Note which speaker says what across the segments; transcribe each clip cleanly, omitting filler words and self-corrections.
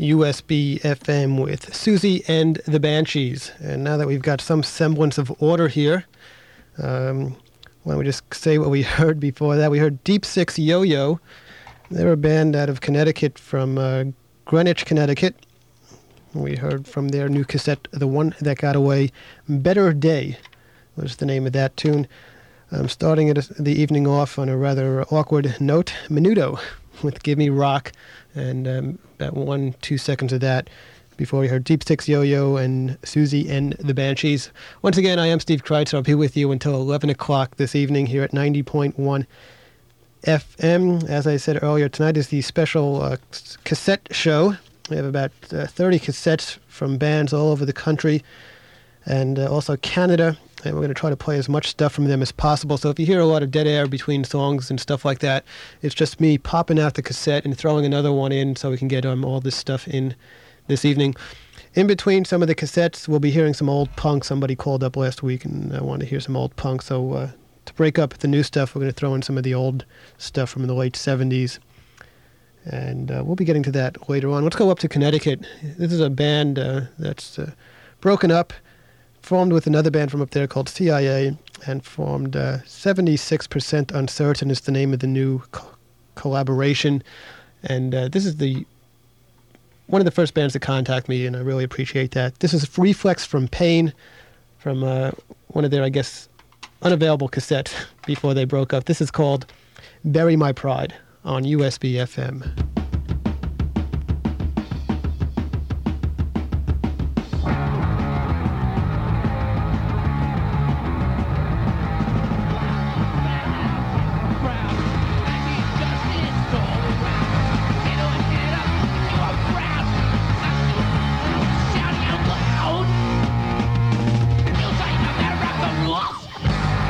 Speaker 1: USB FM with Susie and the Banshees. And now that we've got some semblance of order here, why don't we just say what we heard before that? We heard Deep Six Yo-Yo. They're a band out of Connecticut, from Greenwich, Connecticut. We heard from their new cassette, The One That Got Away, Better Day was the name of that tune. Starting the evening off on a rather awkward note, Menudo with Give Me Rock, and about 1-2 seconds of that before we heard Deep Six Yo-Yo and Susie and the Banshees. Once again, I am Steve Kreitzer. I'll be with you until 11 o'clock this evening here at 90.1 FM. As I said earlier, tonight is the special cassette show. We have about 30 cassettes from bands all over the country and also Canada. And we're going to try to play as much stuff from them as possible. So if you hear a lot of dead air between songs and stuff like that, it's just me popping out the cassette and throwing another one in so we can get all this stuff in this evening. In between some of the cassettes, we'll be hearing some old punk. Somebody called up last week and I wanted to hear some old punk. So to break up the new stuff, we're going to throw in some of the old stuff from the late 70s. And we'll be getting to that later on. Let's go up to Connecticut. This is a band that's broken up, formed with another band from up there called CIA, and formed 76% Uncertain is the name of the new collaboration. And this is one of the first bands to contact me, and I really appreciate that. This is Reflex from Pain, from one of their, I guess, unavailable cassettes before they broke up. This is called Bury My Pride on USB FM.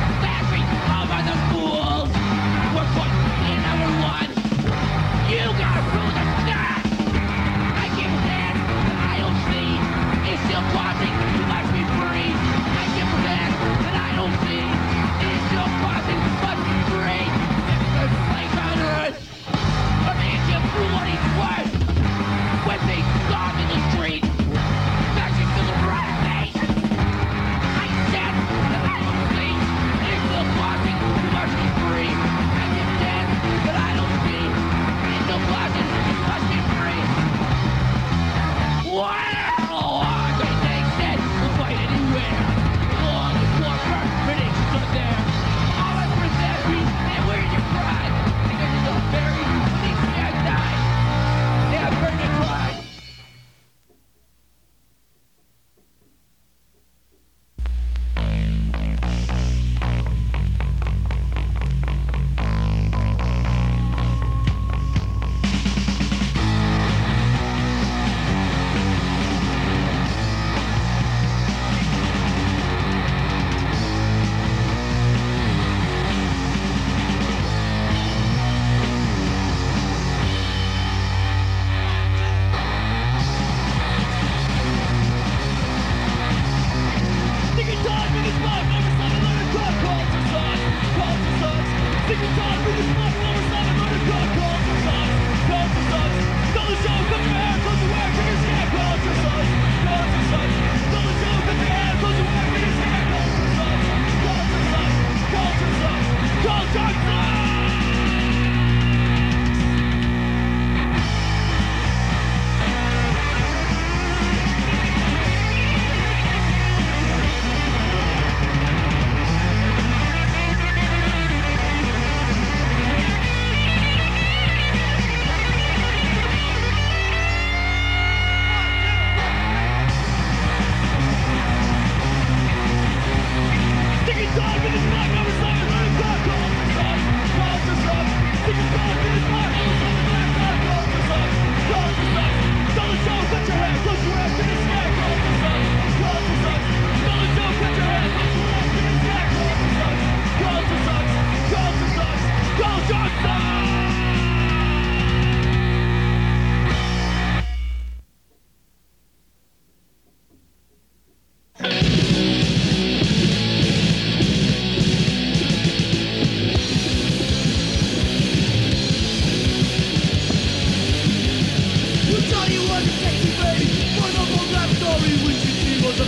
Speaker 2: You got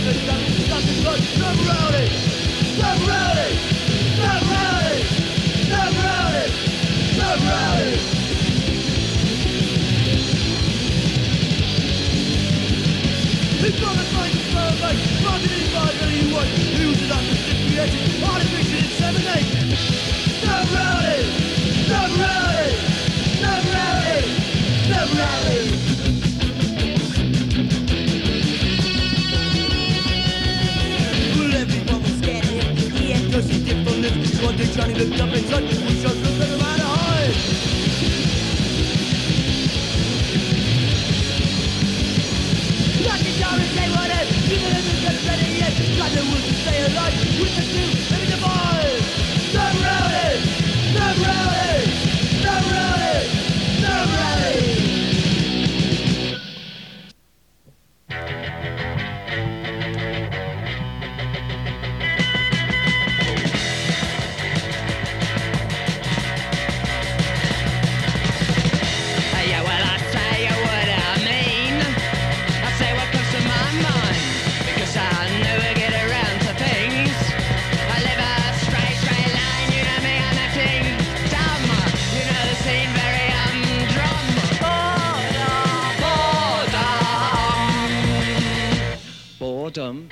Speaker 2: Johnny looked up and said, we shall look at the man high. Knock it down and say what it is. Even if it's not ready yet, try the will to stay alive. With the two, let me divide. Not rowdy, not rowdy, not rowdy, not rowdy.
Speaker 3: Boredom.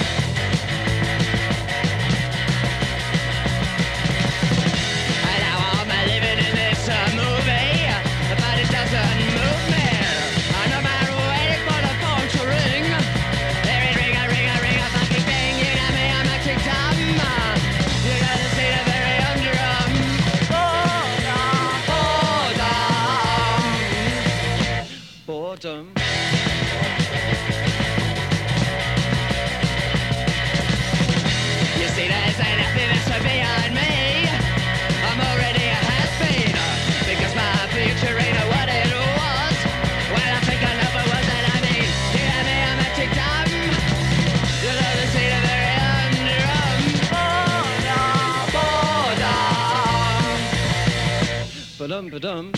Speaker 3: Boredom. You see, there's nothing that's beyond me. I'm already a has-been, because my future ain't what it was. Well, I think I know what that I mean. You hear me, I'm acting dumb. You know the scene of very underarm. Boredom. Boredom. Ba-dum, ba-dum.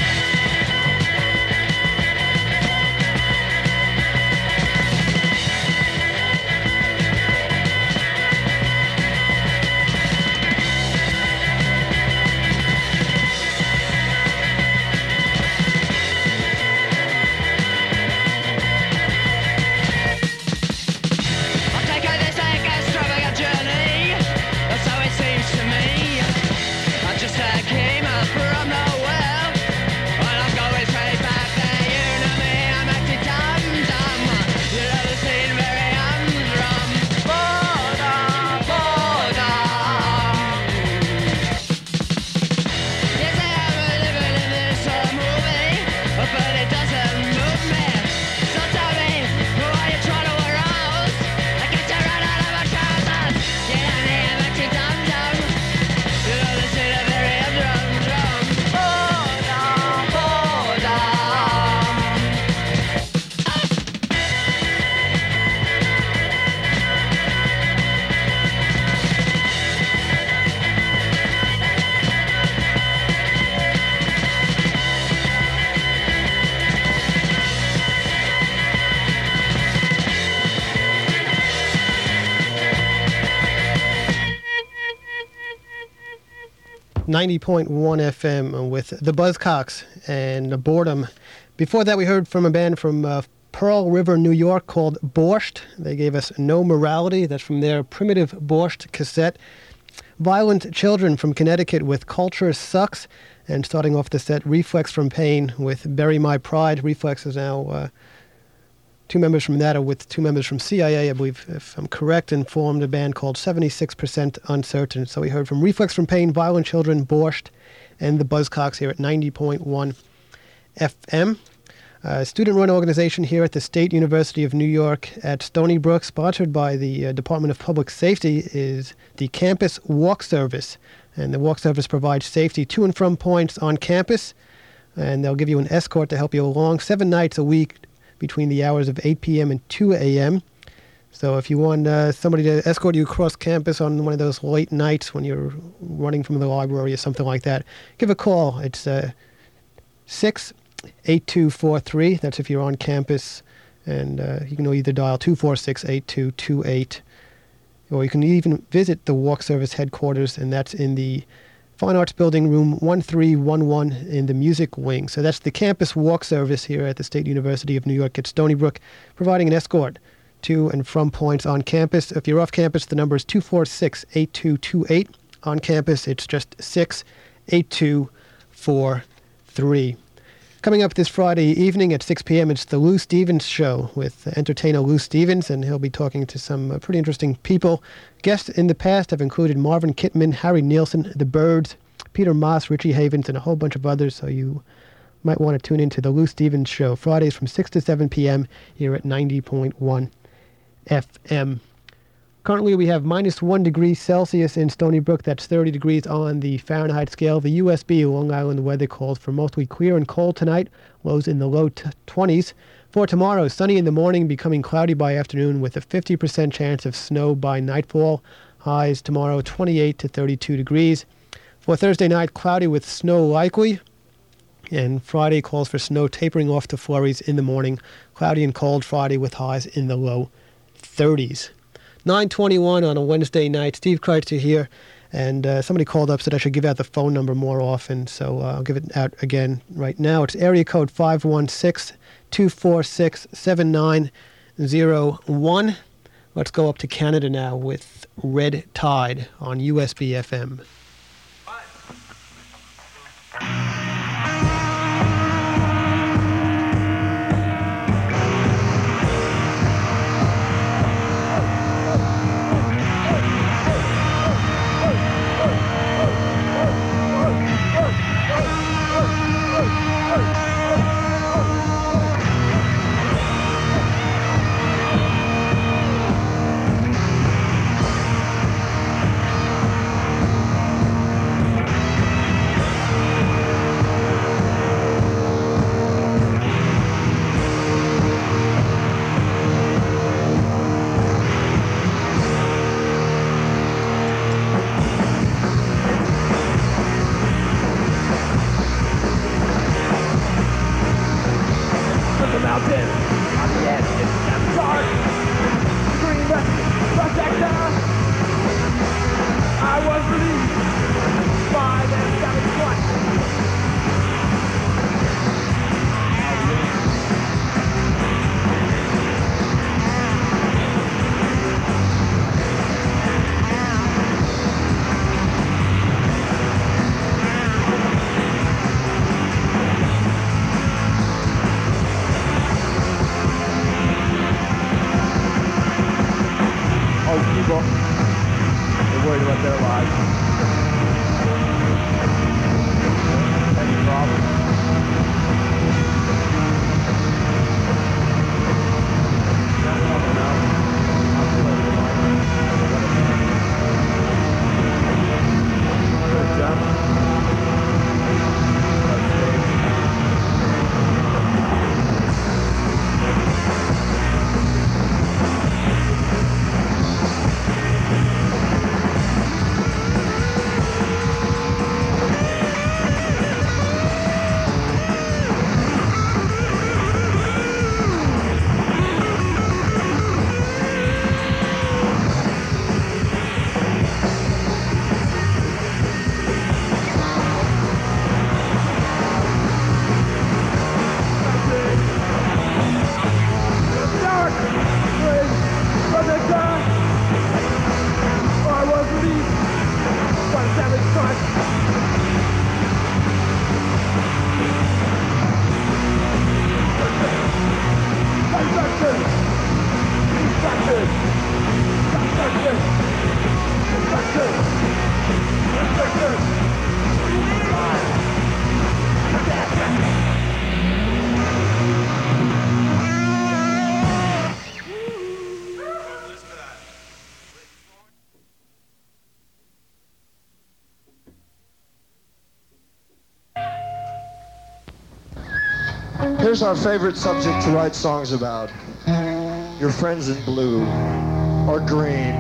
Speaker 1: 90.1 FM with the Buzzcocks and the Boredom. Before that, we heard from a band from Pearl River, New York called Borscht. They gave us No Morality. That's from their Primitive Borscht cassette. Violent Children from Connecticut with Culture Sucks. And starting off the set, Reflex from Pain with Bury My Pride. Reflex is now two members from that, or with two members from CIA, I believe, if I'm correct, and formed a band called 76% Uncertain. So we heard from Reflex from Pain, Violent Children, Borscht, and the Buzzcocks here at 90.1 FM. Student-run organization here at the State University of New York at Stony Brook, sponsored by the Department of Public Safety, is the Campus Walk Service. And the Walk Service provides safety to and from points on campus, and they'll give you an escort to help you along 7 nights a week between the hours of 8 p.m. and 2 a.m. So if you want somebody to escort you across campus on one of those late nights when you're running from the library or something like that, give a call. It's 68243. That's if you're on campus And you can either dial 246-8228, or you can even visit the Walk Service headquarters, and that's in the Fine Arts Building, room 1311 in the Music Wing. So that's the campus walk service here at the State University of New York at Stony Brook, providing an escort to and from points on campus. If you're off campus, the number is 246-8228. On campus, it's just 68243. Coming up this Friday evening at 6 p.m., it's the Lou Stevens Show with entertainer Lou Stevens, and he'll be talking to some pretty interesting people. Guests in the past have included Marvin Kittman, Harry Nielsen, The Byrds, Peter Moss, Richie Havens, and a whole bunch of others, so you might want to tune into the Lou Stevens Show, Fridays from 6 to 7 p.m. here at 90.1 FM. Currently, we have minus 1 degree Celsius in Stony Brook. That's 30 degrees on the Fahrenheit scale. The USB Long Island weather calls for mostly clear and cold tonight. Lows in the low 20s. For tomorrow, sunny in the morning, becoming cloudy by afternoon with a 50% chance of snow by nightfall. Highs tomorrow 28 to 32 degrees. For Thursday night, cloudy with snow likely. And Friday calls for snow tapering off to flurries in the morning. Cloudy and cold Friday with highs in the low 30s. 9:21 on a Wednesday night. Steve Kreitzer here, and somebody called up, said I should give out the phone number more often, so I'll give it out again right now. It's area code 516-246-7901. Let's go up to Canada now with Red Tide on USB FM.
Speaker 4: Here's our favorite subject to write songs about. Your friends in blue or green.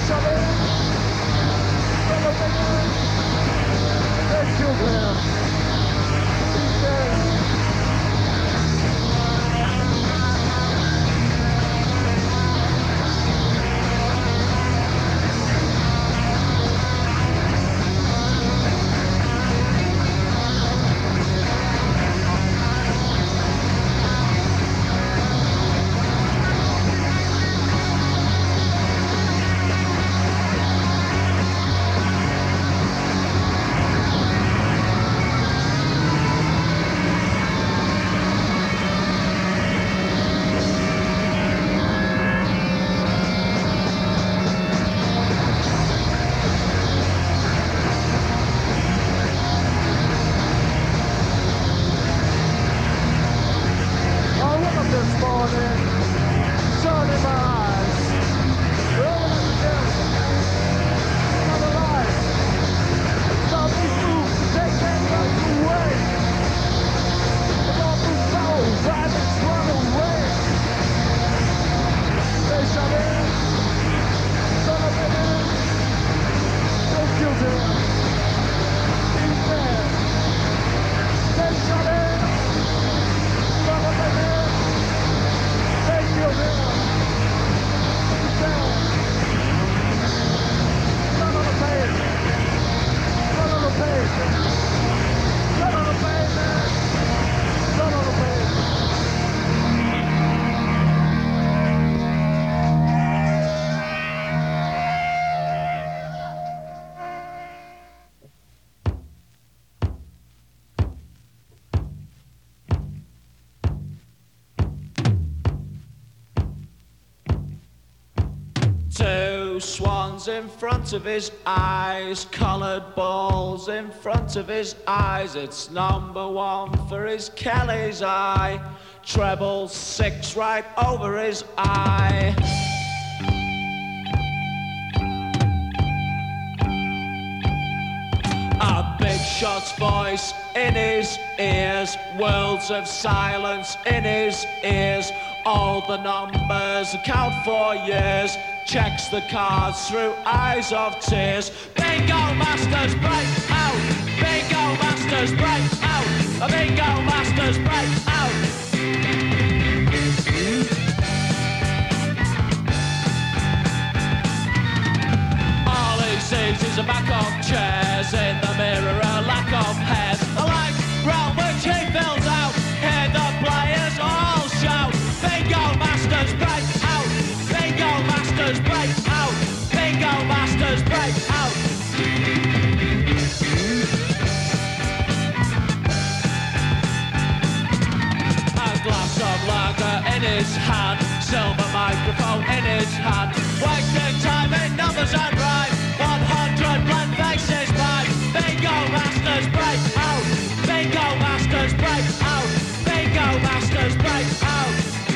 Speaker 5: Two swans in front of his eyes, coloured balls in front of his eyes. It's number one for his Kelly's eye, treble six right over his eye. A big shot's voice in his ears, worlds of silence in his ears. All the numbers count for years, checks the cards through eyes of tears. Bingo masters break out, bingo masters break out, bingo masters break out. All he sees is a back of chairs, in the mirror a lack of hairs, a light round which he fills out, hear the players all shout. Bingo masters break out, bingo masters break out, bingo masters break out. A glass of lager in his hand, silver microphone in his hand, wasting time in numbers and rhyme, 100 blank faces by. Bingo masters break out, bingo masters break out, bingo masters break out.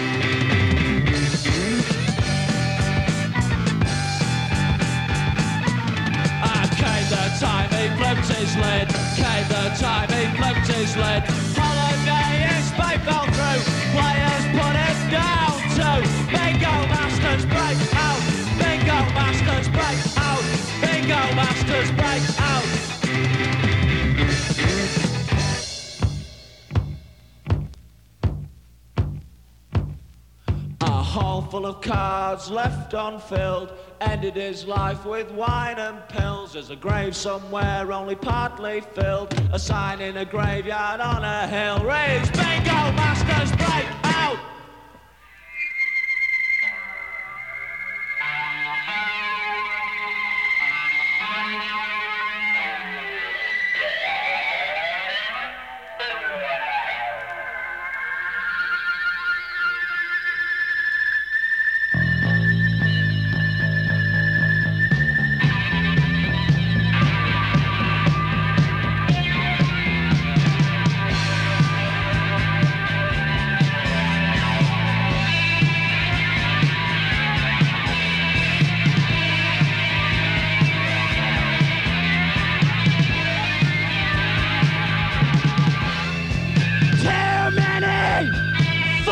Speaker 5: Came the time he flipped his lid, came the time he flipped his lid. Holiday his pipe fell through, players put it down to. Bingo masters break out, bingo masters break out, bingo masters break out. A hall full of cards left unfilled, ended his life with wine and pills. There's a grave somewhere only partly filled, a sign in a graveyard on a hill reads bingo masters break out.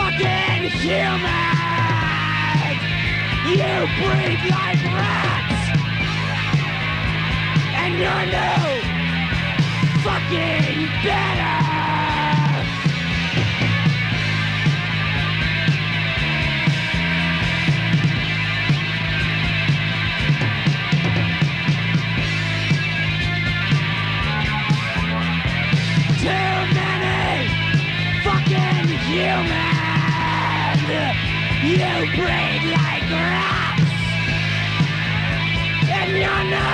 Speaker 5: Humans! You breed like rats!
Speaker 3: fucking better. Too many fucking humans. You breed like rats, and you're no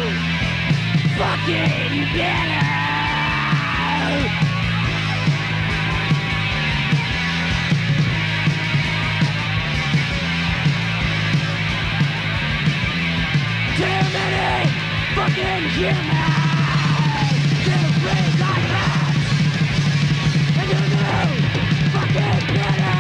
Speaker 3: fucking better. Too many fucking humans. You breed like rats, and you're no fucking better.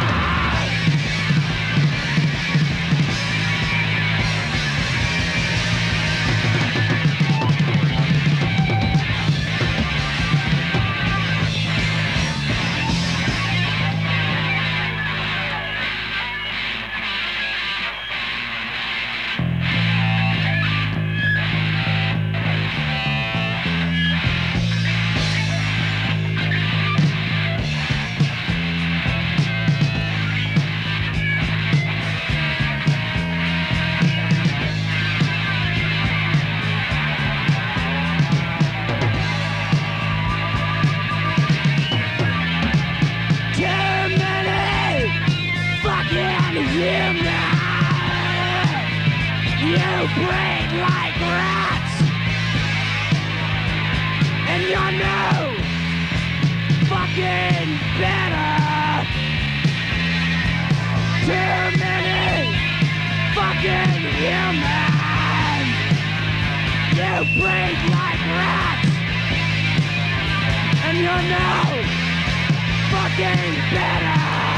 Speaker 3: You breed like rats, and you're no fucking better. Too many fucking humans. You breed like rats, and you're no fucking better.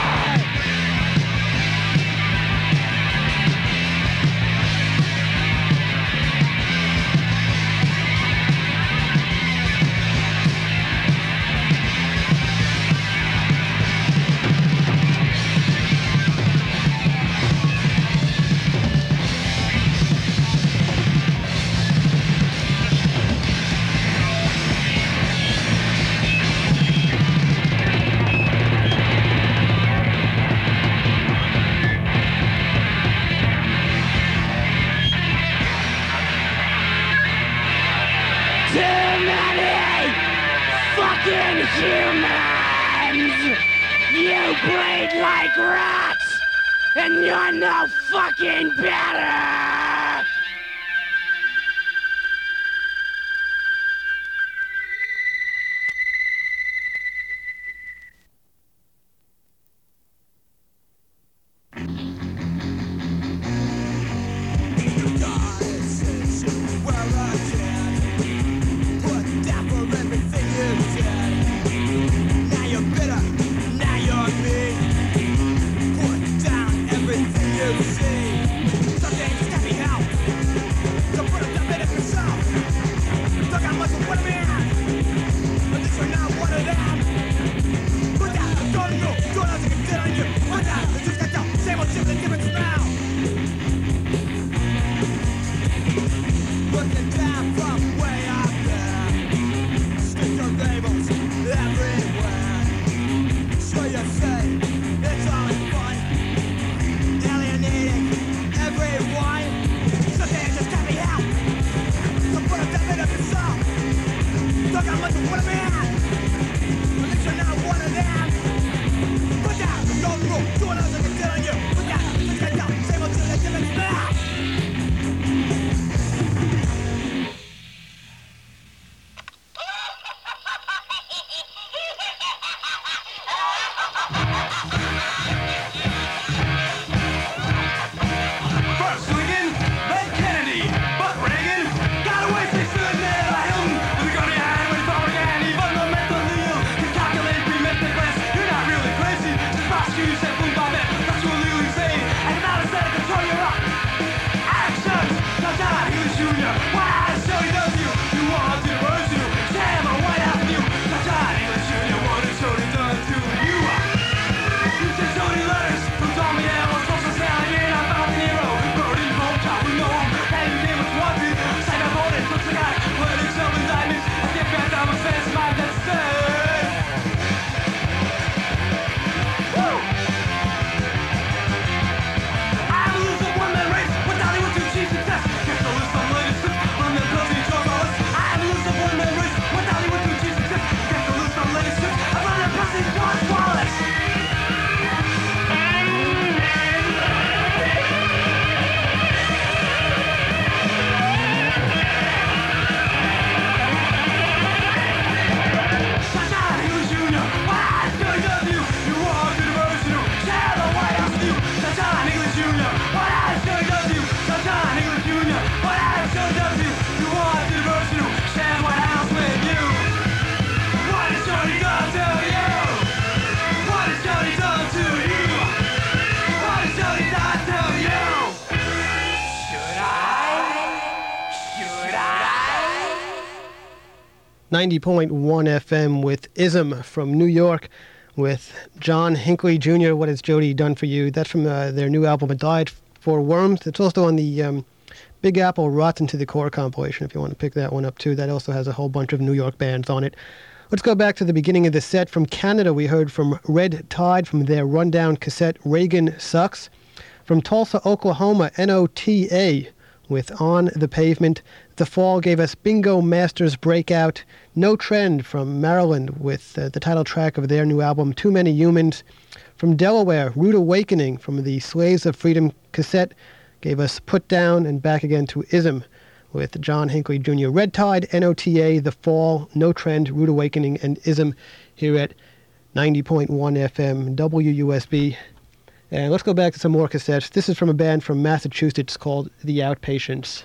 Speaker 3: Humans! You breed like rats, and you're no fucking better!
Speaker 2: Something stepping
Speaker 1: 90.1 FM with Ism from New York with John Hinckley Jr. What Has Jody Done For You? That's from their new album, A Diet for Worms. It's also on the Big Apple Rotten to the Core compilation, if you want to pick that one up too. That also has a whole bunch of New York bands on it. Let's go back to the beginning of the set. From Canada, we heard from Red Tide from their rundown cassette, Reagan Sucks. From Tulsa, Oklahoma, NOTA with On the Pavement. The Fall gave us Bingo Masters Breakout. No Trend from Maryland with the title track of their new album, Too Many Humans. From Delaware, Rude Awakening from the Slaves of Freedom cassette gave us Put Down, and back again to Ism with John Hinckley Jr. Red Tide, NOTA, The Fall, No Trend, Rude Awakening, and Ism here at 90.1 FM WUSB. And let's go back to some more cassettes. This is from a band from Massachusetts called The Outpatients.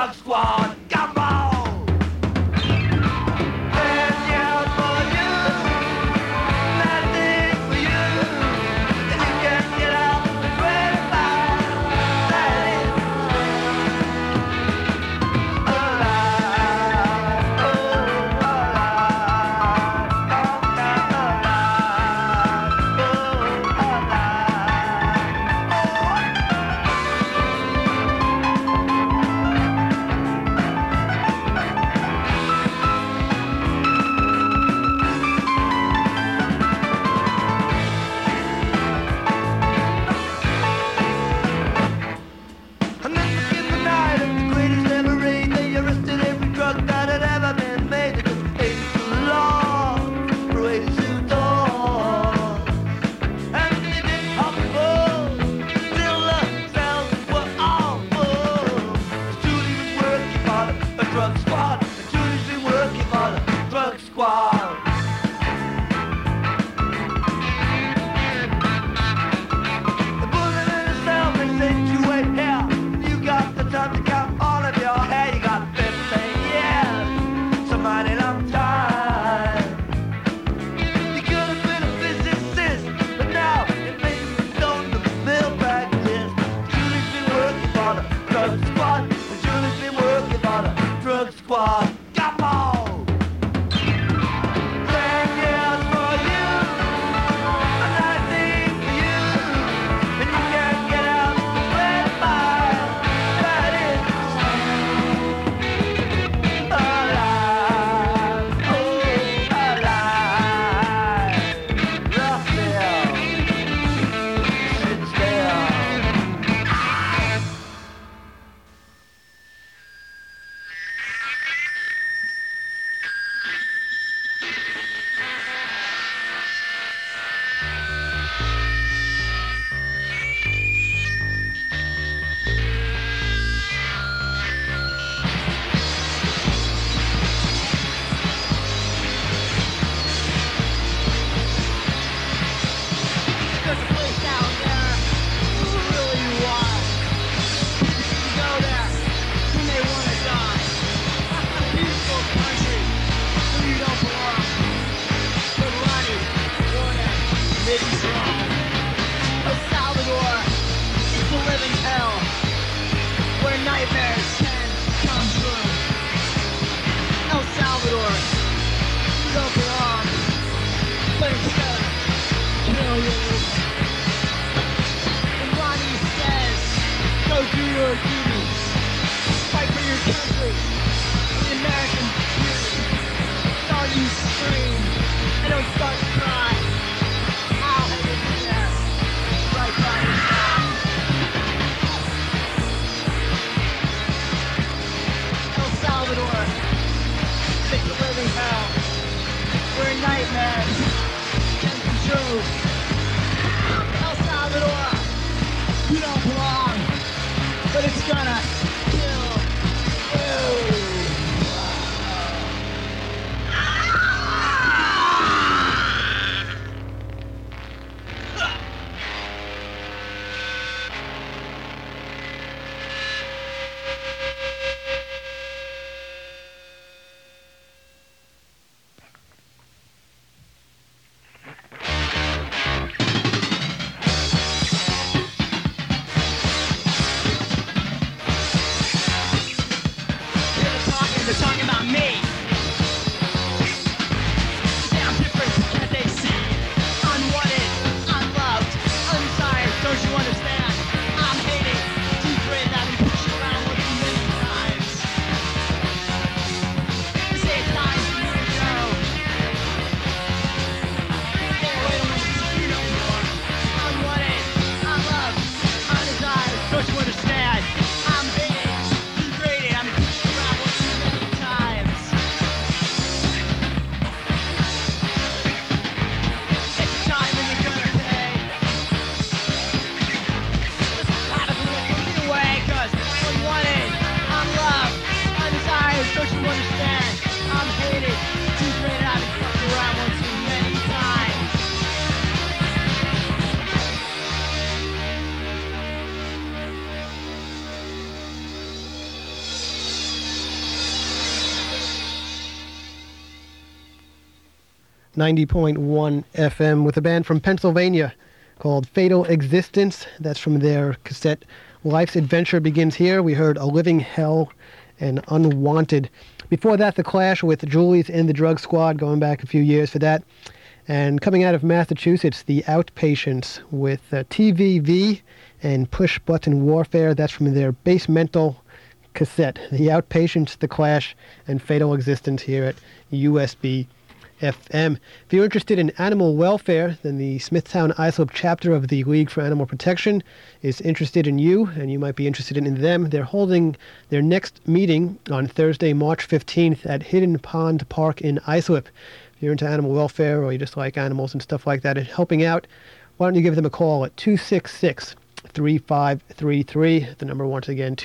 Speaker 2: Drug Squad, gumbo!
Speaker 1: 90.1 FM with a band from Pennsylvania called Fatal Existence. That's from their cassette Life's Adventure Begins Here. We heard A Living Hell and Unwanted. Before that, The Clash with Julie's and the Drug Squad, going back a few years for that. And coming out of Massachusetts, The Outpatients with TVV and Push Button Warfare. That's from their Basemental cassette. The Outpatients, The Clash, and Fatal Existence here at USB FM. If you're interested in animal welfare, then the Smithtown Islip chapter of the League for Animal Protection is interested in you, and you might be interested in them. They're holding their next meeting on Thursday, March 15th at Hidden Pond Park in Islip. If you're into animal welfare or you just like animals and stuff like that and helping out, why don't you give them a call at 266-3533. The number once again,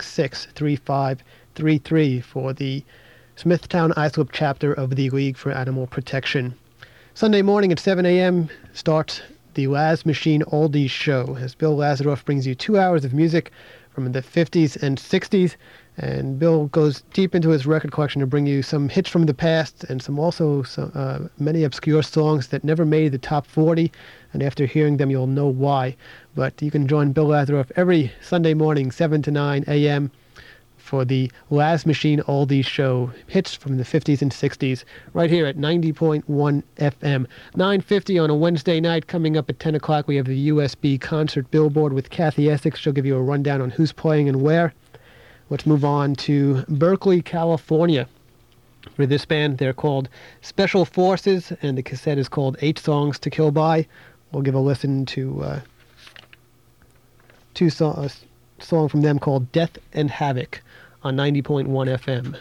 Speaker 1: 266-3533 for the Smithtown Islip chapter of the League for Animal Protection. Sunday morning at 7 a.m. starts the Laz Machine Oldies Show, as Bill Lazaroff brings you 2 hours of music from the 50s and 60s. And Bill goes deep into his record collection to bring you some hits from the past and many obscure songs that never made the top 40. And after hearing them, you'll know why. But you can join Bill Lazaroff every Sunday morning, 7 to 9 a.m., for the Laz Machine Oldies Show, hits from the 50s and 60s, right here at 90.1 FM. 9:50 on a Wednesday night. Coming up at 10 o'clock, we have the USB Concert Billboard with Kathy Essex. She'll give you a rundown on who's playing and where. Let's move on to Berkeley, California. For this band, they're called Special Forces, and the cassette is called 8 Songs to Kill By. We'll give a listen to a song from them called Death and Havoc on 90.1 FM.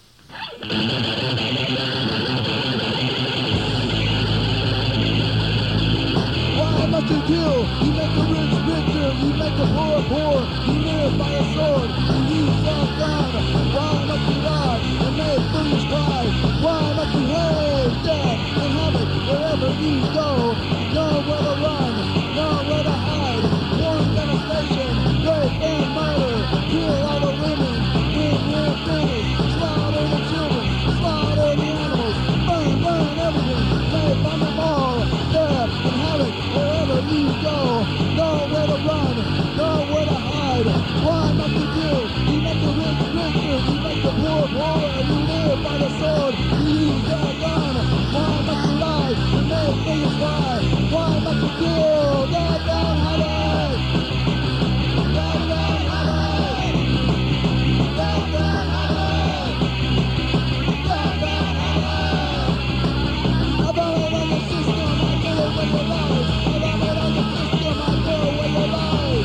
Speaker 2: Why must you kill? You make the rich richer, you make the poor poor. You live by a sword, you use a gun. Why must you lie and make fools cry? Why must you hate death and havoc wherever you go? Nowhere to run, nowhere to hide. One devastation, rape and murder. Kill all the women, we're finished. Slaughter the children, slaughter the animals. Burn everything, rape on them all. Death and havoc wherever you go. Nowhere to run, nowhere to hide. Why must you kill? You make the rich richer, you make the poor poorer. You live by the sword, you use your gun. Why must you lie and make things lie? Why must you kill? Death and havoc. Death and havoc. Death and havoc. Death and havoc. I brought it on the system, I do it with the lies. I brought it on the system, I do it with the lies.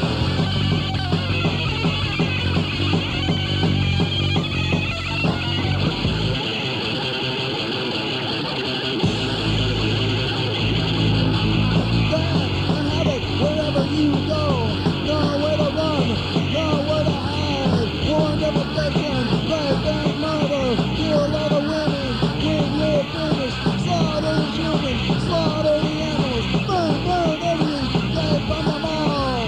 Speaker 2: Wherever you go, nowhere to run, nowhere to hide. War and devastation, rape and murder. Kill all the women when you're finished. Slaughter the children, slaughter the animals. Burn everything, rape on them all.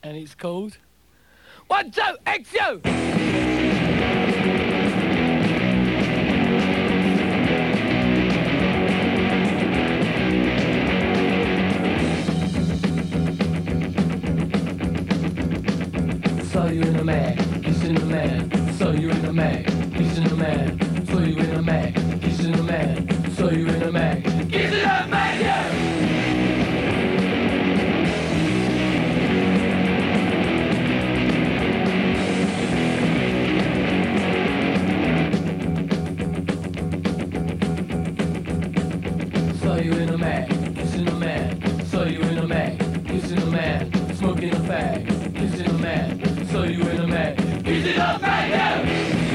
Speaker 6: and it's called 1, 2, XU! Saw you in a mag, kissing a man. Saw you in a mag, kissing a man. Saw you in a mag, kissing a man. Saw you in a mag, kissing a man, yeah! Saw you in a mag, kissing a man. Saw you in a mag, kissing a man. Smoking a fag, kissing a man. Saw you in a mag, kissing a man, yeah!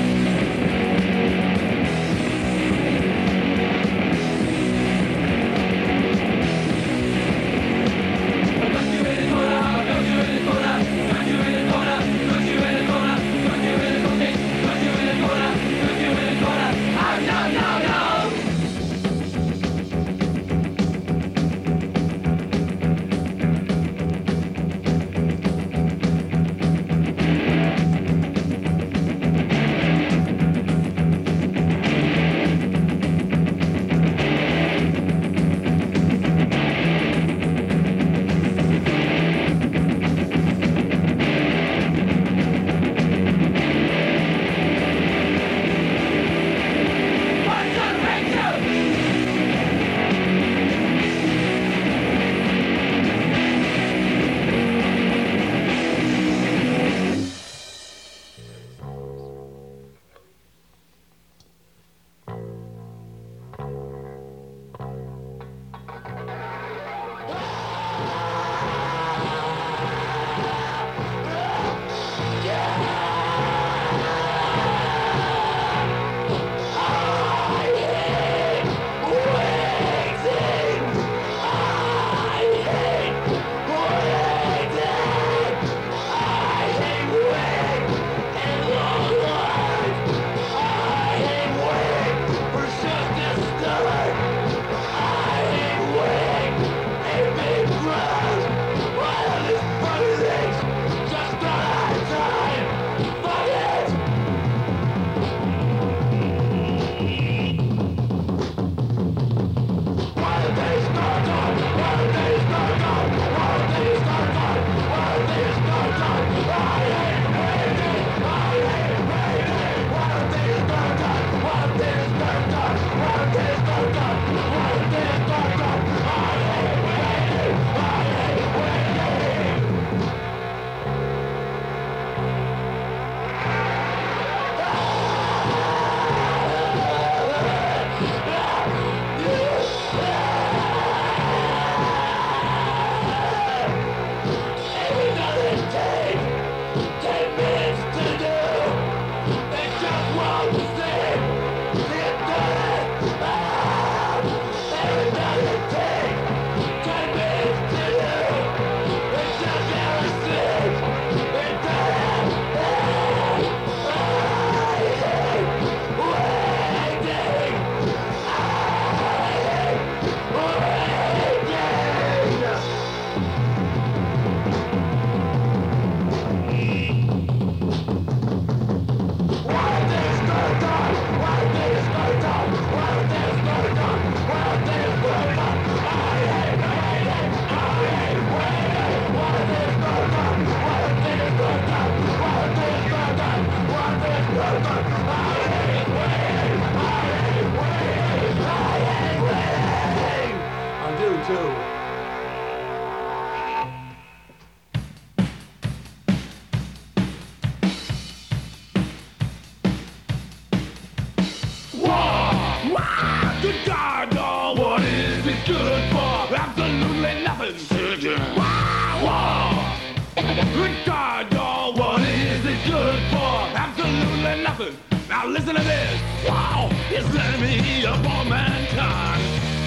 Speaker 7: Now listen to this. Wow, it's letting me up on mankind.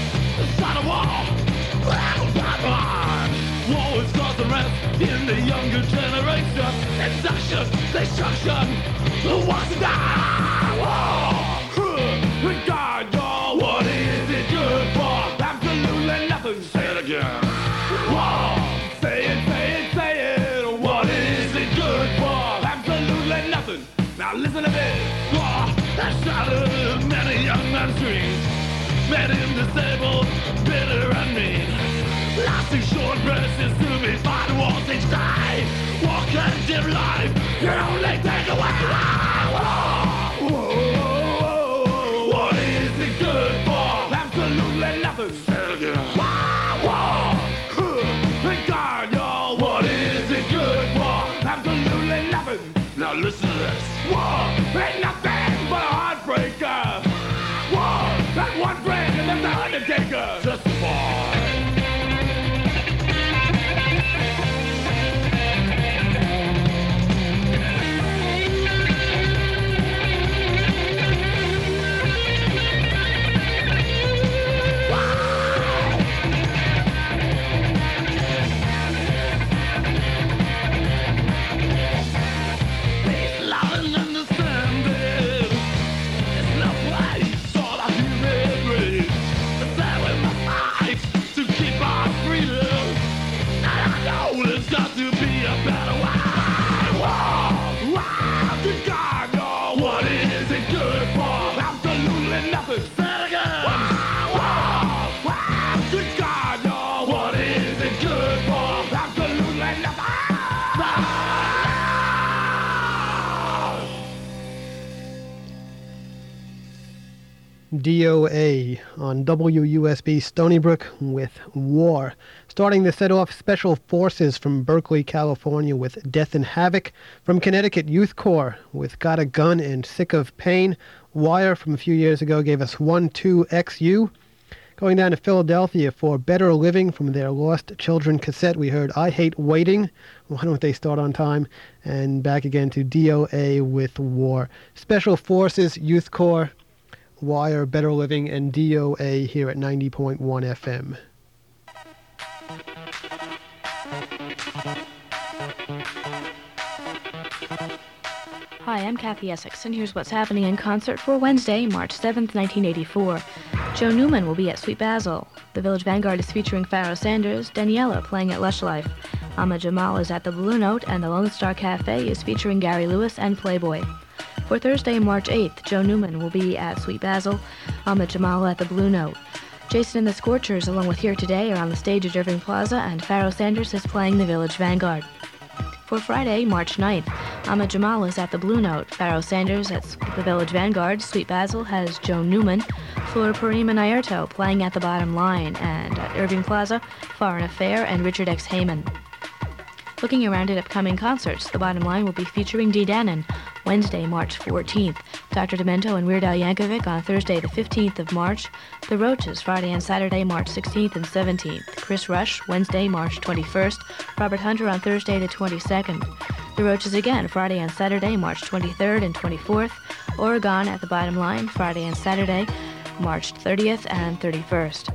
Speaker 7: Start a war. War is causing rest in the younger generation. Induction, destruction. Who wants to die? War. Regard y'all. What is it good for? Absolutely nothing. Say it again. War. Say it, say it, say it. What live life, you only take away. What is it good for? Absolutely nothing. Thank God, y'all. What is it good for? Absolutely nothing. Now listen to this. War ain't nothing but a heartbreaker. War, that one friend and that's the undertaker. Just war.
Speaker 1: DOA on WUSB Stony Brook with War. Starting the set off, Special Forces from Berkeley, California with Death and Havoc. From Connecticut, Youth Corps with Got a Gun and Sick of Pain. Wire from a few years ago gave us 1-2-XU. Going down to Philadelphia for Better Living from their Lost Children cassette, we heard I Hate Waiting. Why don't they start on time? And back again to DOA with War. Special Forces, Youth Corps, Wire, Better Living, and DOA here at 90.1 FM.
Speaker 8: Hi, I'm Kathy Essex, and here's what's happening in concert for Wednesday, March 7th, 1984. Joe Newman will be at Sweet Basil. The Village Vanguard is featuring Pharoah Sanders, Daniela playing at Lush Life. Ahmad Jamal is at the Blue Note, and the Lone Star Cafe is featuring Gary Lewis and Playboy. For Thursday, March 8th, Joe Newman will be at Sweet Basil, Ahmad Jamal at the Blue Note. Jason and the Scorchers, along with Here Today, are on the stage at Irving Plaza, and Pharoah Sanders is playing the Village Vanguard. For Friday, March 9th, Ahmad Jamal is at the Blue Note, Pharoah Sanders at the Village Vanguard, Sweet Basil has Joe Newman, Flor Parima Nairto playing at the Bottom Line, and at Irving Plaza, Foreign Affair and Richard X. Heyman. Looking around at upcoming concerts, the Bottom Line will be featuring Dee Danon, Wednesday, March 14th, Dr. Demento and Weird Al Yankovic on Thursday, the 15th of March, The Roaches, Friday and Saturday, March 16th and 17th, Chris Rush, Wednesday, March 21st, Robert Hunter on Thursday, the 22nd, The Roaches again, Friday and Saturday, March 23rd and 24th, Oregon at the Bottom Line, Friday and Saturday, March 30th and 31st.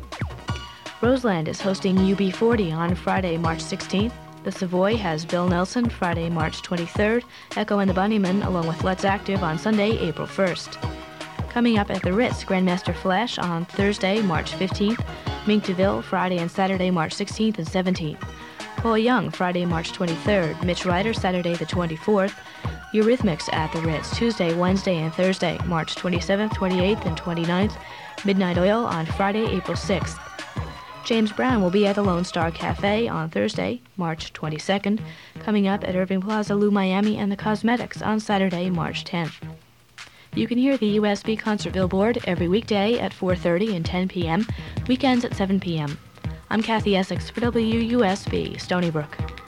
Speaker 8: Roseland is hosting UB40 on Friday, March 16th, The Savoy has Bill Nelson, Friday, March 23rd, Echo and the Bunnymen, along with Let's Active on Sunday, April 1st. Coming up at the Ritz, Grandmaster Flash on Thursday, March 15th, Mink DeVille, Friday and Saturday, March 16th and 17th, Paul Young, Friday, March 23rd, Mitch Ryder, Saturday the 24th, Eurythmics at the Ritz, Tuesday, Wednesday, and Thursday, March 27th, 28th, and 29th, Midnight Oil on Friday, April 6th. James Brown will be at the Lone Star Cafe on Thursday, March 22nd, coming up at Irving Plaza, Lou Miami, and the Cosmetics on Saturday, March 10th. You can hear the USB Concert Billboard every weekday at 4:30 and 10 p.m., weekends at 7 p.m. I'm Kathy Essex for WUSB, Stony Brook.